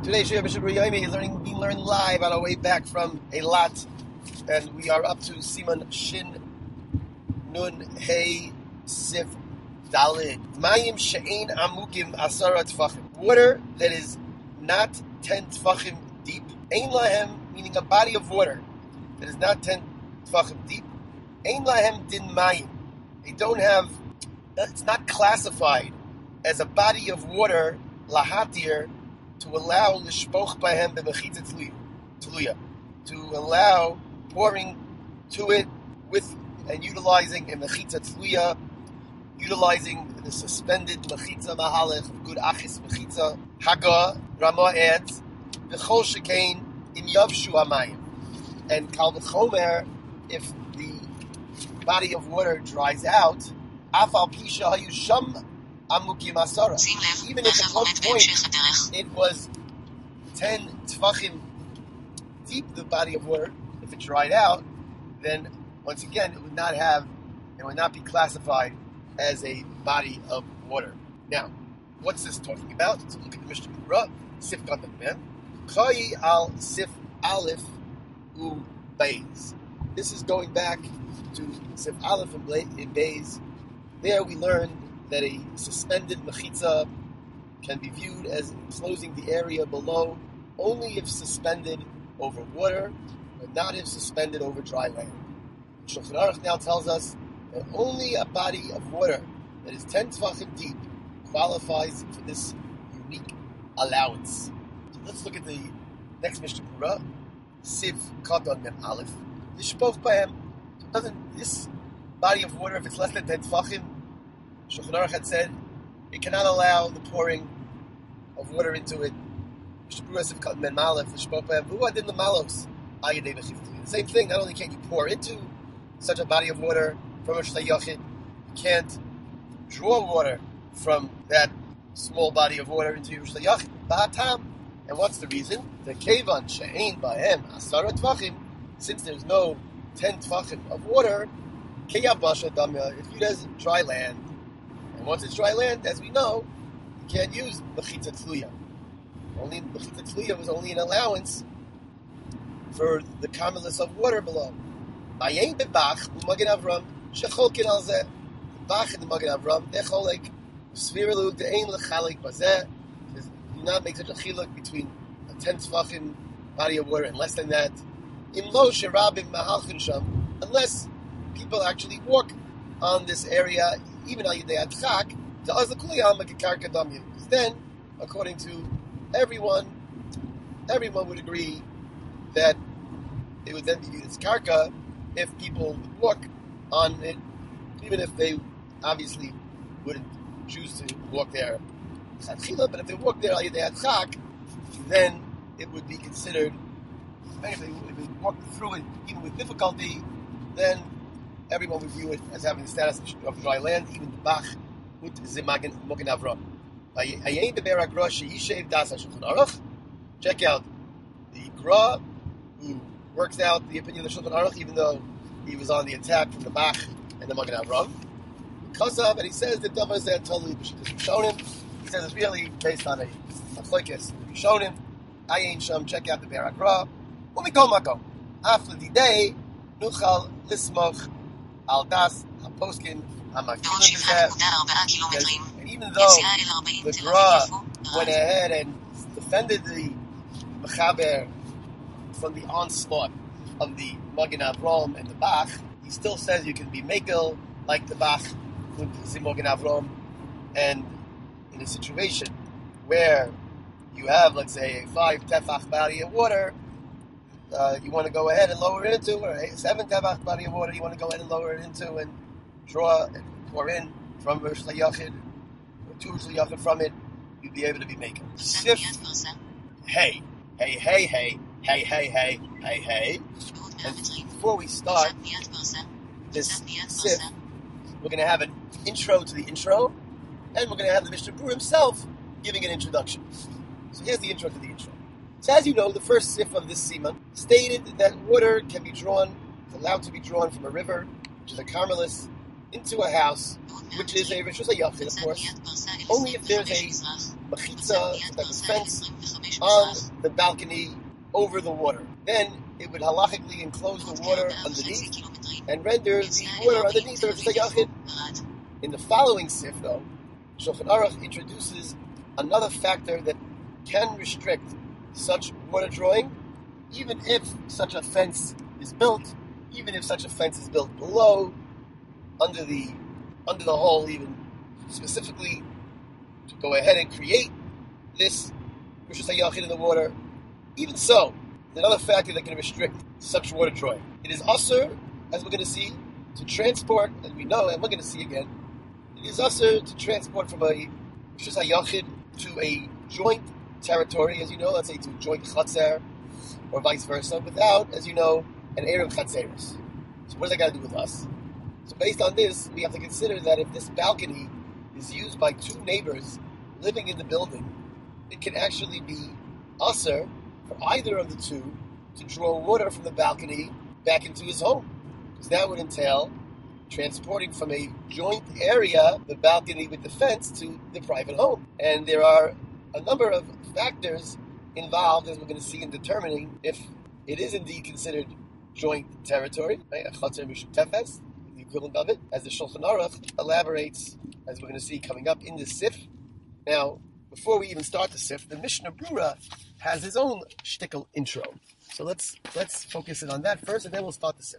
Today's Shir B'Shibur Yomi is being learned live on our way back from a lot, and we are up to Siman Shin Nun Hey Sif Dalid. Mayim She'ein Amukim Asara Tfachim. Water that is not 10 Tfachim deep. Ein Lahem, meaning a body of water that is not 10 Tfachim deep. Ein Lahem Din Mayim. They don't have, it's not classified as a body of water, Lahatir, to allow l'shpoch bahem b'mechitza tluya, to allow pouring to it with and utilizing a mechitza tluya, utilizing the suspended mechitza mahalech, good achis mechitza. Haga Rama adds v'chol shekain im yavshu hamayim, and kal v'chomer, if the body of water dries out, afal pisha hayu sham amukim asara, even if at one point it was 10 tfachim deep, the body of water, if it dried out, then once again it would not be classified as a body of water. Now, what's this talking about? So look at the Mishnah Berurah, Sif Katan Mem, Chayi al Sif Aleph U Beis. This is going back to Sif Aleph in Beis. There we learned that a suspended mechitza can be viewed as enclosing the area below only if suspended over water, but not if suspended over dry land. Shulchan Aruch now tells us that only a body of water that is 10 tefachim deep qualifies for this unique allowance. So let's look at the next Mishnah Berurah, Siv Katan Mem Aleph. Lishpoch bahem. So doesn't this body of water, if it's less than 10 tefachim, Shulchan Aruch had said it cannot allow the pouring of water into it. The same thing, not only can't you pour into such a body of water from a shlayachid, you can't draw water from that small body of water into your shlayachid. And what's the reason? The kevan she'ein bahem asara tvachim, since there's no 10 tvachim of water, keyabasha damya, it's viewed as dry land. And once it's dry land, as we know, you can't use mechitza tluya. Only mechitza tluya was only an allowance for the commonless of water below. Mayen bebach u'magen Avram shecholkin al zeh. The bach and the magen Avram they're cholek svirelu de'ein lechalik bazeh. Do not make such a chiluk between a 10 tefachim body of water and less than that. Im lo sherabim mahalchin sham, unless people actually walk on this area, even al yidei adchak, to azakuli make a karka damya. Because then, according to everyone would agree that it would then be viewed as karka if people would walk on it, even if they obviously wouldn't choose to walk there. But if they walk there al yidei adchak, then it would be considered. If they walk through it even with difficulty, then everyone would view it as having the status of dry land, even the Bach with Zimagen Mogen Avram. Check out the Gra, who works out the opinion of the Shulchan Aruch, even though he was on the attack from the Bach and the Mogen Avram. Because of, and he says that Davar Zeh totally Rishonim. He says it's really based on a Chlokes Rishonim. Ayin Sham, check out the Be'er Gra. Umiko Mako. After the day, Nuchal Lismoch Al Das HaPoskin HaMakim. And even though the Gra went ahead and defended the Mechaber from the onslaught of the Mogen Avram and the Bach, he still says you can be Mekel like the Bach with the Mogen Avram. And in a situation where you have, let's say, a 5 tefach body of water, you want to go ahead and lower it into, or a 7 tefach body of water, you want to go ahead and lower it into and draw and pour in from Rosh Yachid, or 2 Rosh Yachid from it, you'd be able to be making. Sif, hey. And before we start this sif, we're going to have an intro to the intro, and we're going to have the Mishnah Berurah himself giving an introduction. So here's the intro to the intro. So as you know, the first sif of this siman stated that water can be drawn, it's allowed to be drawn from a river, which is a carmelus, into a house, which is a Rishus HaYachid, of course, only if there's a mechitza, some type of fence, on the balcony over the water. Then it would halachically enclose the water underneath and render the water underneath the Rishus HaYachid. In the following sif, though, Shulchan Aruch introduces another factor that can restrict such water drawing, even if such a fence is built, even if such a fence is built below, under the hole, even specifically to go ahead and create this Rishus HaYachid in the water. Even so, there's another factor that can restrict such water drawing. It is usur, as we're going to see, to transport, as we know, and we're going to see again, it is usur to transport from a Rishus HaYachid to a joint territory, as you know, let's say to a joint chatzer, or vice versa, without, as you know, an Erev Chatzeris. So what does that got to do with us? So based on this, we have to consider that if this balcony is used by two neighbors living in the building, it can actually be usur for either of the two to draw water from the balcony back into his home. Because that would entail transporting from a joint area, the balcony with the fence, to the private home. And there are a number of factors involved, as we're going to see, in determining if it is indeed considered joint territory, right? A chatzer mishum tefes, the equivalent of it, as the Shulchan Aruch elaborates, as we're going to see coming up in the sif. Now, before we even start the sif, the Mishnah Brura has his own shtickle intro. So let's focus in on that first, and then we'll start the sif.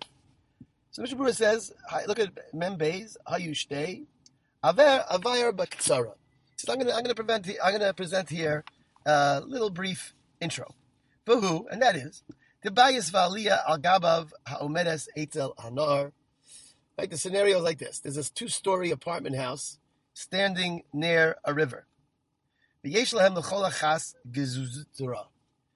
So Mishnah Brura says, look at Mem Beis, Hayushtei, Aver Avayar Baktsara. So I'm going to present here a little brief intro. Vahu, and that is, Debayis Va'aliyah Al Gabav Ha'omedes Eitel Hanar. Like the scenario is like this: there's this 2-story apartment house standing near a river. V'yesh lahem l'chol achas gezuzutra,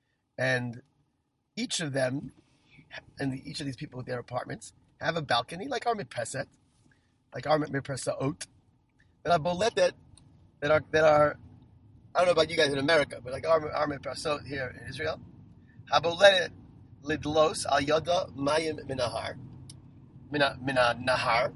and each of them, and each of these people with their apartments, have a balcony like our mitpreset, like our mitpresaot, that are boletet, that are I don't know about you guys in America, but like our mitpresot here in Israel, haboletet lidlos al yada mayim minahar. Mina Nahar.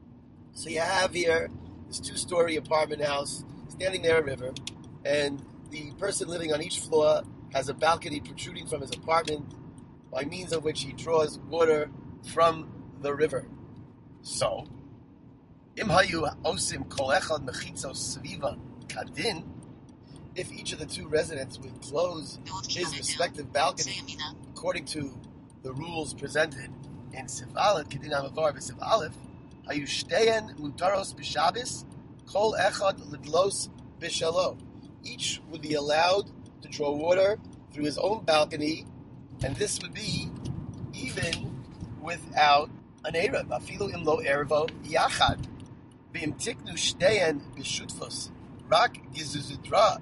So you have here this 2-story apartment house standing near a river, and the person living on each floor has a balcony protruding from his apartment, by means of which he draws water from the river. So, Im hayu osim kol echad mechitzos sviva kadin, if each of the 2 residents would close his respective balcony according to the rules presented in Sif Aleph, Kedin Amavar b'Sif Aleph, Hayushteyen Mutaros b'Shabbos, Kol Echad Lidlos b'Shalo. Each would be allowed to draw water through his own balcony, and this would be even without an Erev. Afilu imlo Erevo Yachad. V'im tiknu Shteyen b'Shutfos. Rak Gizuzutra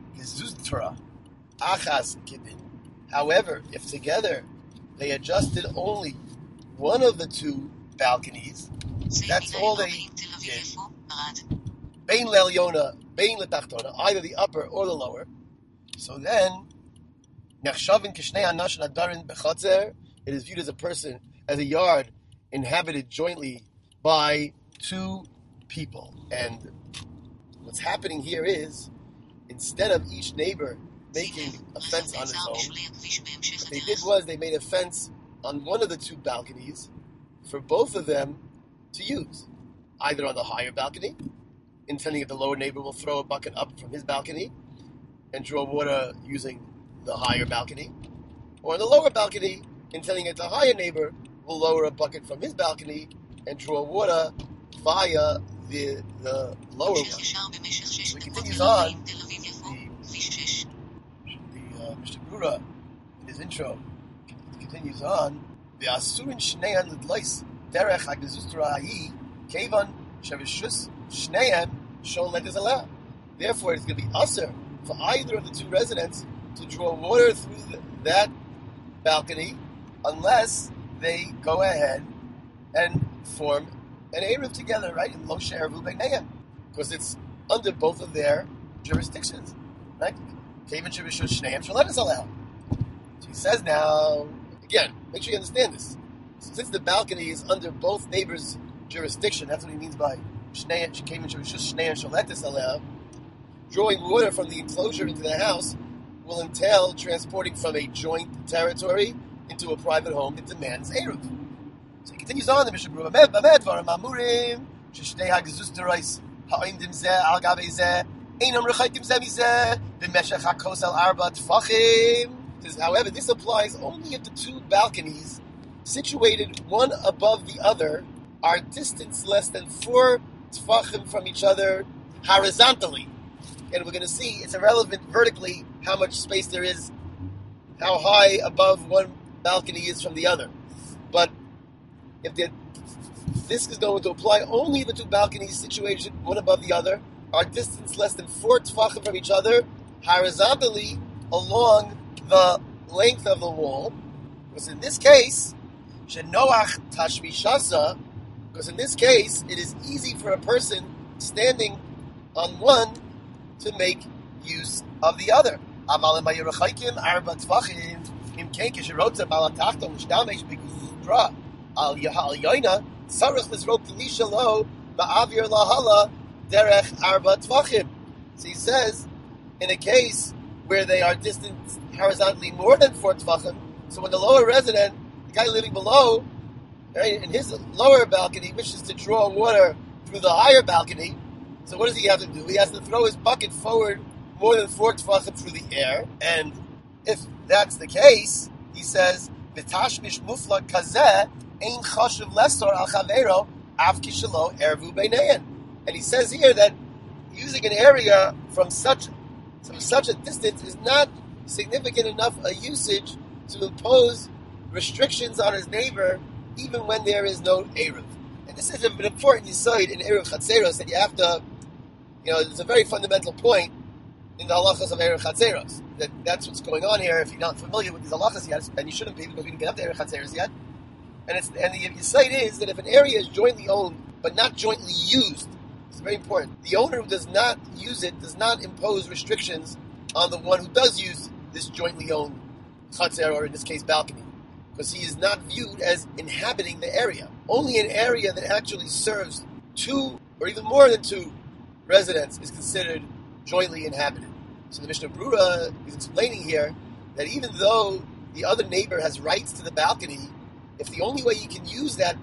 Achas Kedin. However, if together they adjusted only one of the 2 balconies, that's all they did. Bein le'elyona, bein le'tachtona, either the upper or the lower. So then, nechshavin kishnei anash nadarin bechatzer, it is viewed as a yard inhabited jointly by 2 people. And what's happening here is, instead of each neighbor making a fence on his own, what they did was they made a fence on one of the 2 balconies for both of them to use, either on the higher balcony, intending that the lower neighbor will throw a bucket up from his balcony and draw water using the higher balcony, or on the lower balcony, intending that the higher neighbor will lower a bucket from his balcony and draw water via the lower one. So it continues on, the Mishnah Brura, in his intro, continues on, the Asurin Shneyan Lidlois Derech HaGezustra Ha'i Kevan Shavishus Shneyan Shol Let allowed. Therefore, it's going to be usur for either of the 2 residents to draw water through that balcony unless they go ahead and form an Erev together, right? In Lo She'eravu Beinayim, because it's under both of their jurisdictions, right? Kevan Shavishus Shneyan Shol Let allowed. So he says now, again, make sure you understand this. Since the balcony is under both neighbors' jurisdiction. That's what he means by Shnei Sholetis Aleh. Drawing water from the enclosure into the house will entail transporting from a joint territory into a private home that demands Eruv. So he continues on the Mishnah Berurah. Dvarim Amurim Shnei Hagzus Derais Ha'imdim Zeh Al Gabei Zeh Einam Rechaitim Zeh Mizeh B'Meshech HaKos Al Arba Tfachim. However, this applies only if the two balconies situated one above the other are distanced less than 4 tfachim from each other horizontally. And we're going to see it's irrelevant vertically how much space there is, how high above one balcony is from the other. But if this is going to apply only if the two balconies situated one above the other are distanced less than 4 tfachim from each other horizontally along the length of the wall. Because in this case, Shenoach Tashmishasa, because in this case, it is easy for a person standing on one to make use of the other. So he says, in a case where they are distant horizontally more than 4 tfachim, so when the lower resident, the guy living below, right, in his lower balcony, wishes to draw water through the higher balcony, so what does he have to do? He has to throw his bucket forward more than 4 tfachim through the air, and if that's the case, he says, "V'tashmish muflag kazeh ein chashuv lesor al chavero av kishelo ervu beinein." And he says here that using an area from such a distance is not significant enough a usage to impose restrictions on his neighbor, even when there is no Eruv. And this is an important yesod in Eruv Chatzeros that you have to, it's a very fundamental point in the halachas of Eruv Chatzeros. That's what's going on here. If you're not familiar with these halachas yet, and you shouldn't be because we didn't get up to Eruv Chatzeros yet. And the yesod is that if an area is jointly owned but not jointly used, it's very important. The owner who does not use it does not impose restrictions on the one who does use this jointly owned chatzer, or in this case balcony, because he is not viewed as inhabiting the area. Only an area that actually serves 2 or even more than 2 residents is considered jointly inhabited. So the Mishnah Berurah is explaining here that even though the other neighbor has rights to the balcony, if the only way he can use that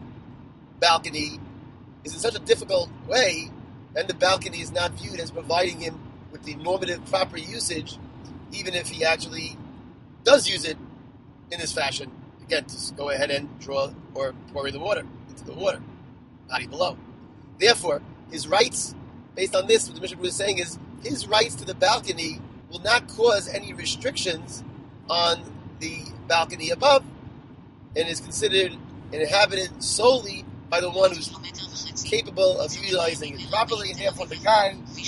balcony is in such a difficult way, then the balcony is not viewed as providing him with the normative proper usage, even if he actually does use it in this fashion. Again, to go ahead and draw or pour in the water into the water, body below. Therefore, his rights, based on this, what the Mishnah Berurah is saying is, his rights to the balcony will not cause any restrictions on the balcony above, and is considered inhabited solely by the one who's capable of utilizing it properly, and therefore the guy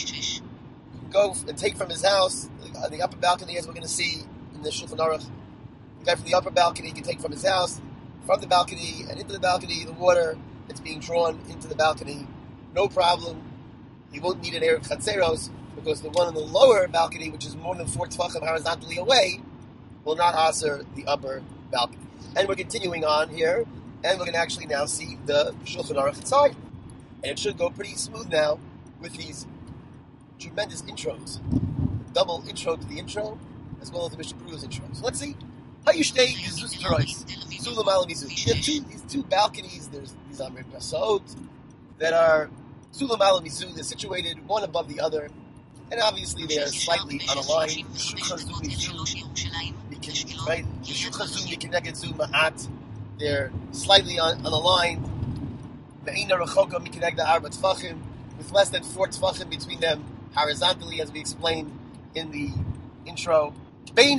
can go and take from his house, on the upper balcony, as we're going to see in the Shulchan Aruch, the guy from the upper balcony can take from his house, from the balcony and into the balcony, the water that's being drawn into the balcony, no problem. He won't need an Eruv Chatzeros, because the one on the lower balcony, which is more than 4 tefachim horizontally away, will not answer the upper balcony. And we're continuing on here, and we're going to actually now see the Shulchan Aruch inside. And it should go pretty smooth now with these tremendous intros. Double intro to the intro, as well as the Mishnah Berurah's intro. So let's see. Hayushtei Yizus Terois. Sulam Alam Yizus. You have these 2 balconies. There's these Amir Basot that are Sulam Alam Yizus. They're situated one above the other. And obviously they are slightly unaligned. They're slightly unaligned. With less than 4 tefachim between them horizontally, as we explained in the intro. The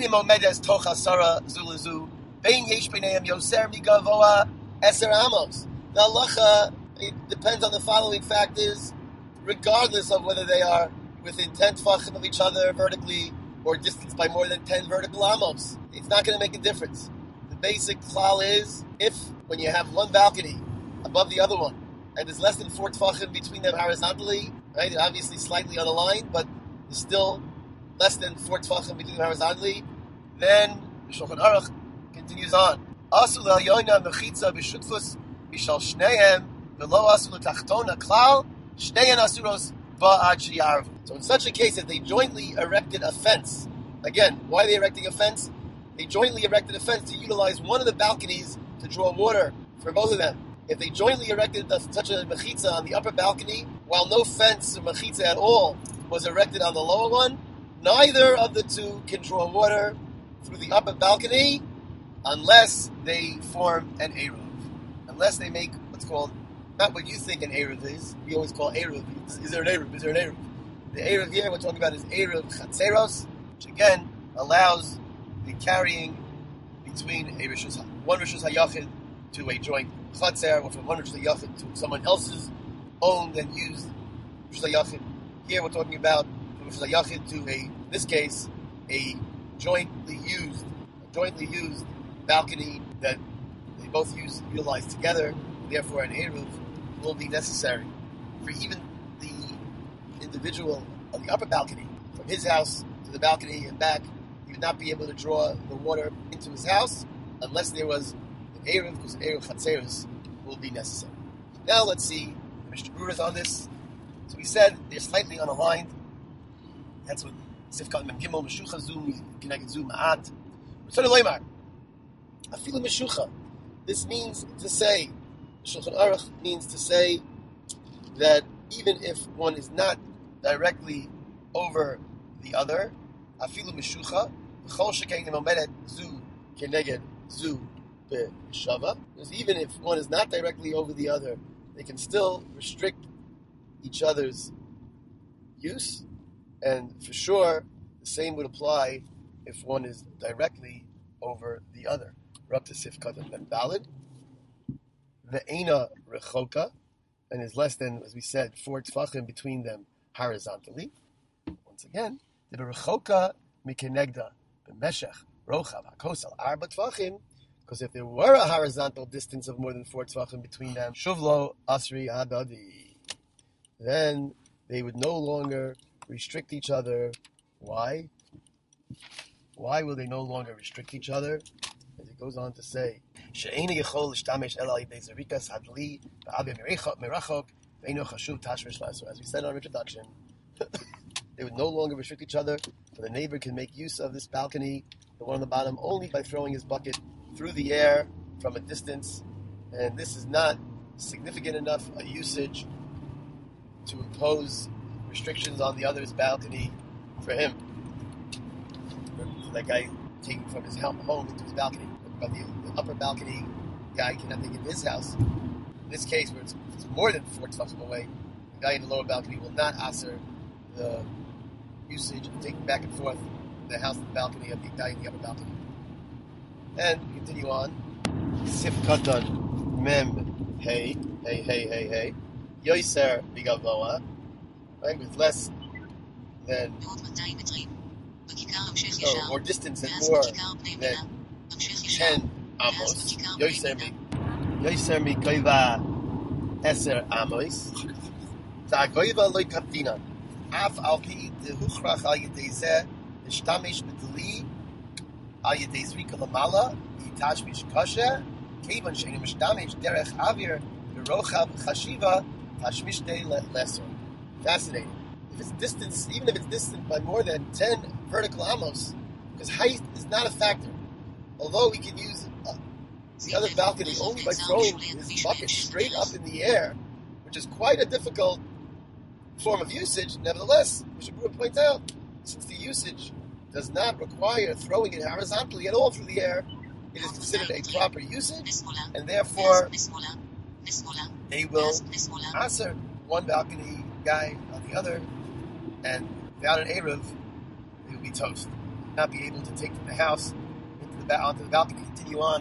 halacha, it depends on the following factors, regardless of whether they are within 10 tefachim of each other vertically or distanced by more than 10 vertical amos. It's not going to make a difference. The basic klal is, if when you have one balcony above the other one, and there's less than 4 tefachim between them horizontally, right? They're obviously slightly unaligned, but there's still less than 4 tefachim between them horizontally. Then the Shulchan Aruch continues on. Asul al yoina mechitza b'shutfus b'shal shnehem V'lo asu l'tachtona klal, shteyan asuros ba'ad sheyarvu. So in such a case, if they jointly erected a fence, again, why are they erecting a fence? They jointly erected a fence to utilize one of the balconies to draw water for both of them. If they jointly erected such a mechitza on the upper balcony, while no fence or mechitza at all was erected on the lower one, neither of the two can draw water through the upper balcony unless they form an Eruv. Unless they make what's called, not what you think an Eruv is, we always call Eruv. Is there an Eruv? Is there an Eruv? The Eruv here we're talking about is Eruv Chatzeros, which again allows the carrying between one Rishus HaYachid to a joint Chatzer, or from one Rishus HaYachid to someone else's owned and used Rishus HaYachid. Here we're talking about from Rishus HaYachid to in this case, a jointly used balcony that they both utilize together. Therefore, an Eruv will be necessary for even the individual on the upper balcony, from his house to the balcony and back. He would not be able to draw the water into his house unless there was an Eruv, because Eruv Chatzeros will be necessary. Now let's see Mr. Brurith on this. So we said they're slightly unaligned. That's what Sifkat Mem Gimel Meshucha Zum Kineged Zum Ma'at. Tzor Leimar Afilu Meshucha. This means to say, Shulchan Aruch means to say that even if one is not directly over the other, Afilu Meshucha, V'chol Shekein Omedet Zu Kineged Zu B'Shava. Because even if one is not directly over the other, they can still restrict each other's use, and for sure the same would apply if one is directly over the other. We're up to Sifkat and Daled. Ve'ena rechoka, and is less than, as we said, 4 tfachim between them horizontally. Once again, the rechoka mikenegda b'meshech rochav hakosal arba tfachim, because if there were a horizontal distance of more than 4 tfachim between them, shuvlo asri adadi, then they would no longer restrict each other. Why? Why will they no longer restrict each other? As it goes on to say, as we said in our introduction, they would no longer restrict each other, so the neighbor can make use of this balcony, the one on the bottom, only by throwing his bucket through the air from a distance, and this is not significant enough a usage to impose restrictions on the other's balcony for him. That guy taking from his home into his balcony. But the upper balcony guy cannot take it in his house. In this case, where it's more than 4 tefachim away, the guy in the lower balcony will not answer the usage of taking back and forth the house and the balcony of the guy in the upper balcony. And we continue on. Sif katan mem hey. Yoiser bigavoa, right, with less than, or distance and more than 10 amos. Yoiser mi goiva 10 amos. Ta goiva loy kaptina. Af al pi de huchrach al yedei zeh nishtamish b'deli al yedei zrika lamala yitashmish kasher kevan she'enu mishtamish derech avir v'rochav chashiva tashmishdei lesser. Fascinating. If it's distance, even if it's distant by more than 10 vertical amos, because height is not a factor. Although we can use the other balcony only by throwing his bucket straight up in the air, which is quite a difficult form of usage. Nevertheless, Mr. Brewer points out, since the usage does not require throwing it horizontally at all through the air, it is considered a proper usage, and therefore they will answer one balcony guy on the other, and without an Eruv, they will be toast. Not be able to take from the house onto the balcony. Continue on.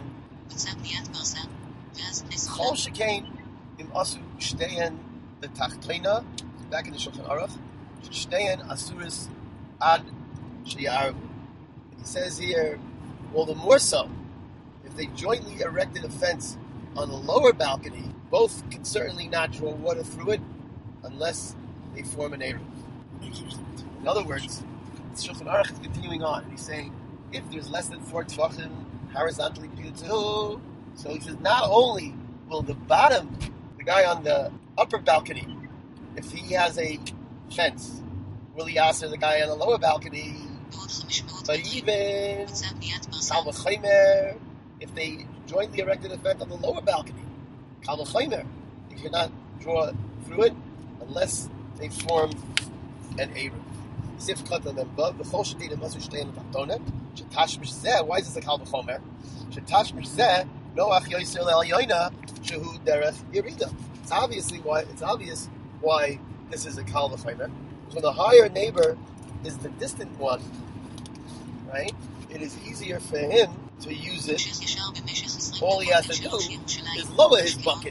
Chol shekain im asu shteyen the tachtoina. Back in the Shulchan Aruch, shteyen asuris ad sheyarvu. He says here, all the more so, if they jointly erected a fence on the lower balcony, both can certainly not draw water through it unless they form an Eruv. In other words, Shulchan Aruch is continuing on, and he's saying, if there's less than 4 tefachim horizontally between the two, so he says not only will the bottom, the guy on the upper balcony, if he has a fence, will he answer the guy on the lower balcony? But even Kal V'chomer, if they jointly erected a fence on the lower balcony, Kal V'chomer, you cannot draw through it unless they form an Eruv. Sif Katan and Vav, V'chol Shedina Masu Shtein V'Tachtonet, Shetash Mishzeh, why is this a Kal V'chomer? Shetash Mishzeh, Noach Yosel El Yoina, Shehu Derech Yerida. It's obvious why this is a Kal V'chomer. So the higher neighbor is the distant one, right? It is easier for him to use it. All he has to do is lower his bucket.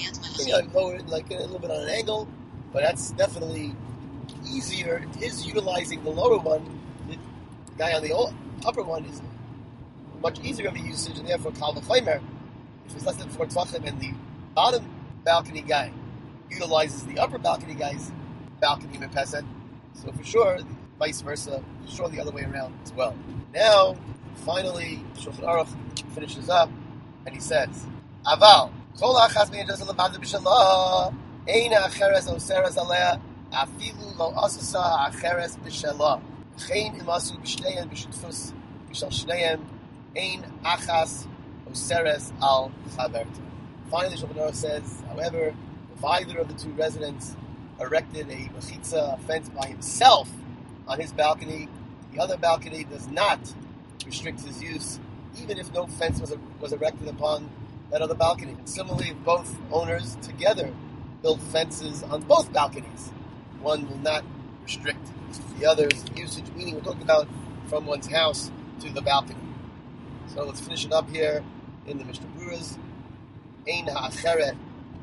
Lower it like a little bit on an angle, but that's definitely easier. It is utilizing the lower one. The guy on the upper one is much easier of a usage, and therefore Kal V'chomer, if it's less than 4 tvachim, and the bottom balcony guy utilizes the upper balcony guy's balcony mepesed, so for sure, vice versa, for sure the other way around as well. Now, finally, Shulchan Aruch finishes up, and he says, Aval, kol achas me'edas levad b'shalah, eina acheres oseres alea, afilu lo asasa acheres b'shalah. Chein imasu b'shneihem b'shutfus b'shal shneihem, ein achas oseres al chaverta. Finally, Shulchan Aruch says, however, if either of the two residents erected a mechitza, a fence by himself on his balcony, the other balcony does not restrict his use, even if no fence was erected upon that other balcony. And similarly, if both owners together build fences on both balconies, one will not restrict the other's usage, meaning we're talking about from one's house to the balcony. So let's finish it up here in the Mishnah Berurah. Ein ha'acheret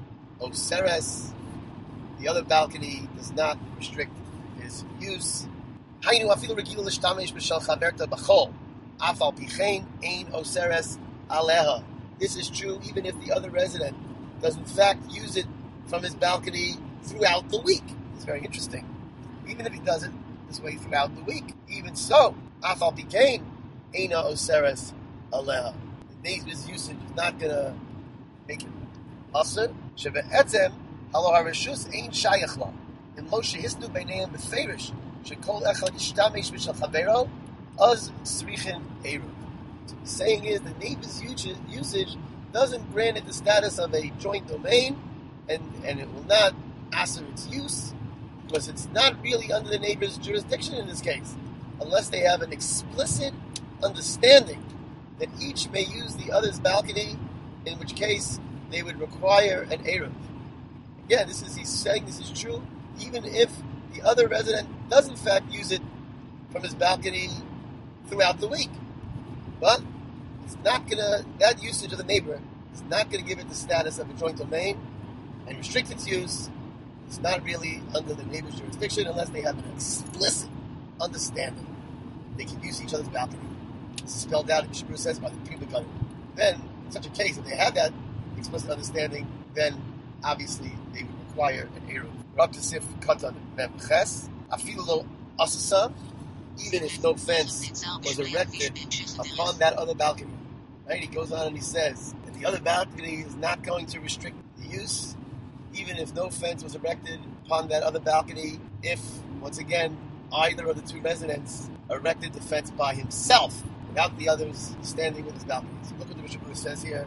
oseres, the other balcony does not restrict his use. Hainu afilu regilu l'shtamesh b'shal chaverta b'chol, afal pichein ein oseres aleha. This is true even if the other resident does in fact use it from his balcony throughout the week. It's very interesting. Even if he does it this way throughout the week, even so, afal pichein eina oseres aleha. The neighbor's usage is not going to make it asur. Shebe'etzem halo harishus ein shayach la. In Moshe hisnu b'neihem b'feirish shekol echad yishtamesh b'shal chavero az srichin eruv. The saying is the neighbor's usage doesn't grant it the status of a joint domain, and it will not asur its use because it's not really under the neighbor's jurisdiction in this case, unless they have an explicit understanding that each may use the other's balcony, in which case they would require an eruv. Again, he's saying this is true even if the other resident does in fact use it from his balcony throughout the week. But it's not that usage of the neighbor is not going to give it the status of a joint domain and restrict its use. It's not really under the neighbor's jurisdiction unless they have an explicit understanding they can use each other's balcony. This is spelled out, Mishnah Berurah says, by the Pri Megadim. Then, in such a case, if they have that explicit understanding, then obviously they would require an eruv. We're up to Sif Katan Mem Ches. Afilu lo asasa, even if no fence was erected upon that other balcony. Right? He goes on and he says that the other balcony is not going to restrict the use, even if no fence was erected upon that other balcony, if, once again, either of the two residents erected the fence by himself, without the others standing with his balcony. So look what the Mishnah Berurah says here.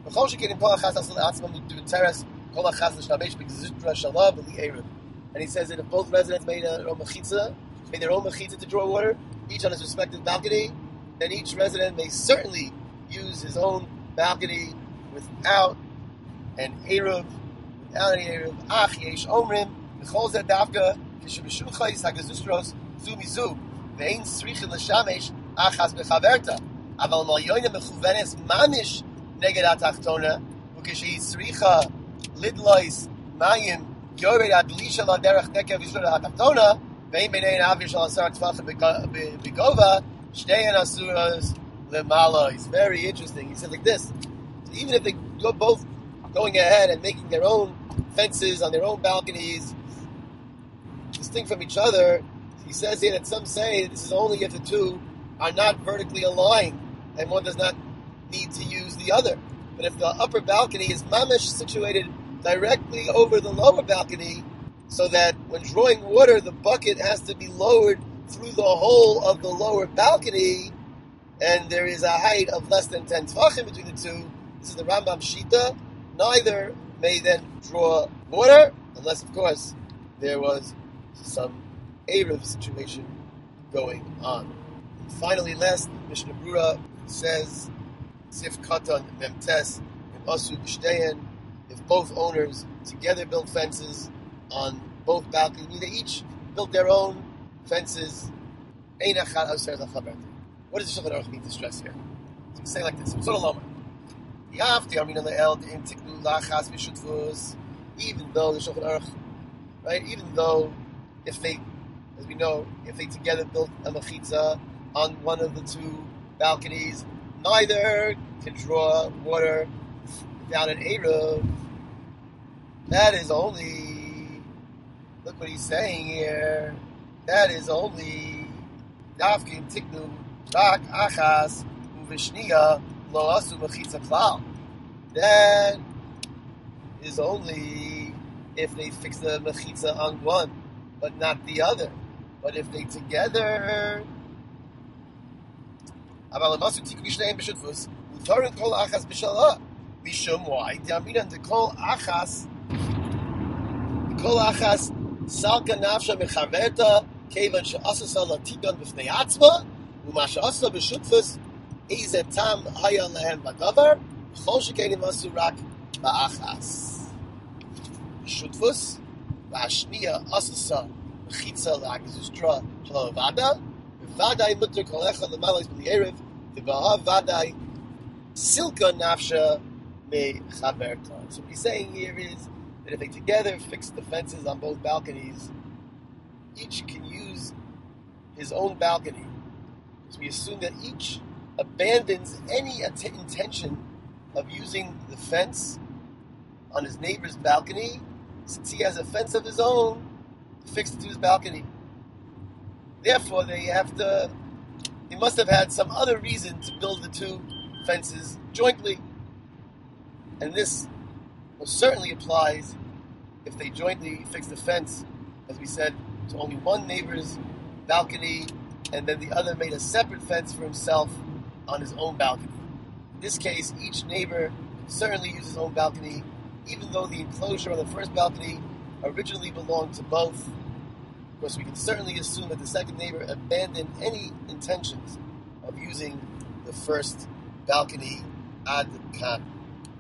And he says that if both residents made their own mechitza to draw water, each on his respective balcony, then each resident may certainly use his own balcony without an eruv, without any eruv. Ach yesh omrim v'chol zeh davka k'shebeshuchais hagazustros zu mizu ve'ein srichin l'shamesh achas bechaverta aval malyoina mechuvenes mamish neged hatachtona u'k'shei sricha lidlois mayim yored adlisha la derech nekev yishur hatachtona ve'ein b'nei avir shal asar tvachim b'gova shtein asuras lemala. It's very interesting. He says like this: so even if they go both going ahead and making their own fences on their own balconies, distinct from each other, he says here that some say this is only if the two are not vertically aligned and one does not need to use the other. But if the upper balcony is mamish situated directly over the lower balcony, so that when drawing water, the bucket has to be lowered through the hole of the lower balcony, and there is a height of less than 10 tefachim between the two. This is the Rambam Shita. Neither may then draw water, unless, of course, there was some Erev situation going on. And finally, last, Mishnah Brura says, Sif Katan Memtes Asu B'Shteyen, if both owners together build fences on both balconies, they each built their own fences. What does the Shulchan Aruch need to stress here? So we say like this: even though the Shulchan Aruch, right? Even though if they, as we know, if they together built a mechitza on one of the two balconies, neither can draw water without an Eruv. That is only, look what he's saying here, that is only Davkin Tiknu Rak Achas Uvishniya Lo Asu Mechitza Klal. That is only if they fix the mechitza on one, but not the other. But if they together, Aval Masu Tiknu Shneim B'Shutfus Utarin Kol Achas B'Shalah. Mishum, why? Daminan the Kol Achas Salka Nafsha Mechaverta Kevan She'asasa Latigan B'Fnei Atzma U'ma She'asa B'Shutfus Eizeh Tam Haya Lehen B'Davar Chol Shekenim Asu Rak Ba'achas B'Shutfus V'Ashniya Asasa B'Chitza L'Agizustra Shalom Vada V'Vadai Mutter Kol Echad L'Malais B'Li'erev V'Vahav Vadai Silka Nafsha Mechaverta. So what he's saying here is that if they together fix the fences on both balconies, each can use his own balcony. So we assume that each abandons any intention of using the fence on his neighbor's balcony, since he has a fence of his own fixed to his balcony. Therefore, they must have had some other reason to build the two fences jointly. And this most certainly applies if they jointly fix the fence, as we said, to only one neighbor's balcony, and then the other made a separate fence for himself on his own balcony. In this case, each neighbor can certainly use his own balcony, even though the enclosure on the first balcony originally belonged to both. Of course, we can certainly assume that the second neighbor abandoned any intentions of using the first balcony ad kan.